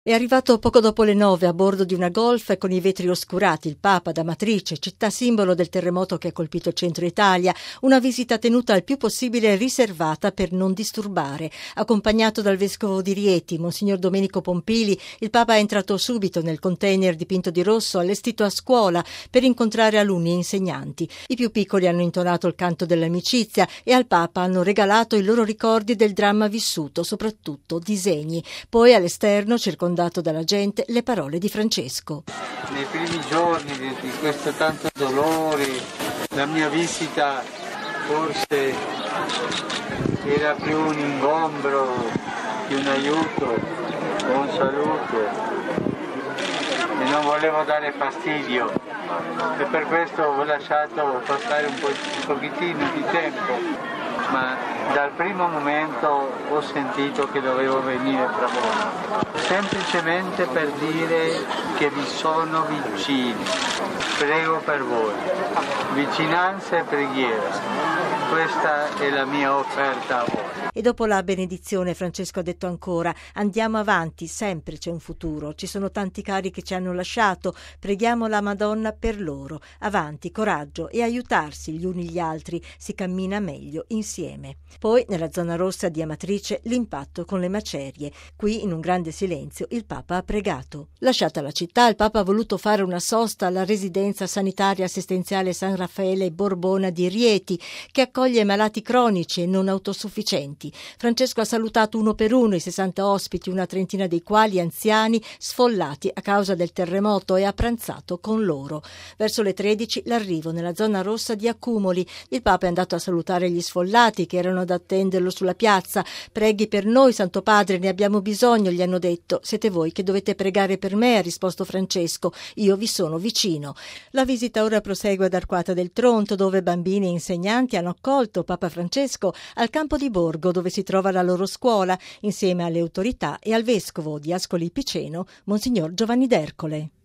È arrivato poco dopo le 9 a bordo di una Golf con i vetri oscurati il Papa ad Amatrice, città simbolo del terremoto che ha colpito il centro Italia, una visita tenuta il più possibile riservata per non disturbare. Accompagnato dal vescovo di Rieti, Monsignor Domenico Pompili, il Papa è entrato subito nel container dipinto di rosso allestito a scuola per incontrare alunni e insegnanti. I più piccoli hanno intonato il canto dell'amicizia e al Papa hanno regalato i loro ricordi del dramma vissuto, soprattutto disegni. Poi all'esterno, circondato dalla gente, le parole di Francesco. Nei primi giorni di questo tanto dolore, la mia visita forse era più un ingombro, più un aiuto, un saluto, e non volevo dare fastidio e per questo ho lasciato passare un pochettino di tempo, ma dal primo momento ho sentito che dovevo venire tra voi, semplicemente per dire che vi sono vicini, prego per voi, vicinanza e preghiera, questa è la mia offerta a voi. E dopo la benedizione Francesco ha detto ancora: andiamo avanti, sempre c'è un futuro, ci sono tanti cari che ci hanno lasciato, preghiamo la Madonna per loro, avanti, coraggio e aiutarsi gli uni gli altri, si cammina meglio insieme. Poi nella zona rossa di Amatrice l'impatto con le macerie, qui in un grande silenzio il Papa ha pregato. Lasciata la città, il Papa ha voluto fare una sosta alla residenza sanitaria assistenziale San Raffaele Borbona di Rieti, che accoglie malati cronici e non autosufficienti. Francesco ha salutato uno per uno i 60 ospiti, una trentina dei quali anziani sfollati a causa del terremoto, e ha pranzato con loro. Verso le 13 l'arrivo nella zona rossa di Accumoli. Il Papa è andato a salutare gli sfollati che erano ad attenderlo sulla piazza. Preghi per noi, Santo Padre, ne abbiamo bisogno, gli hanno detto. Siete voi che dovete pregare per me, ha risposto Francesco. Io vi sono vicino. La visita ora prosegue ad Arquata del Tronto, dove bambini e insegnanti hanno accolto Papa Francesco al campo di Borgo, dove si trova la loro scuola, insieme alle autorità e al vescovo di Ascoli Piceno, Monsignor Giovanni D'Ercole.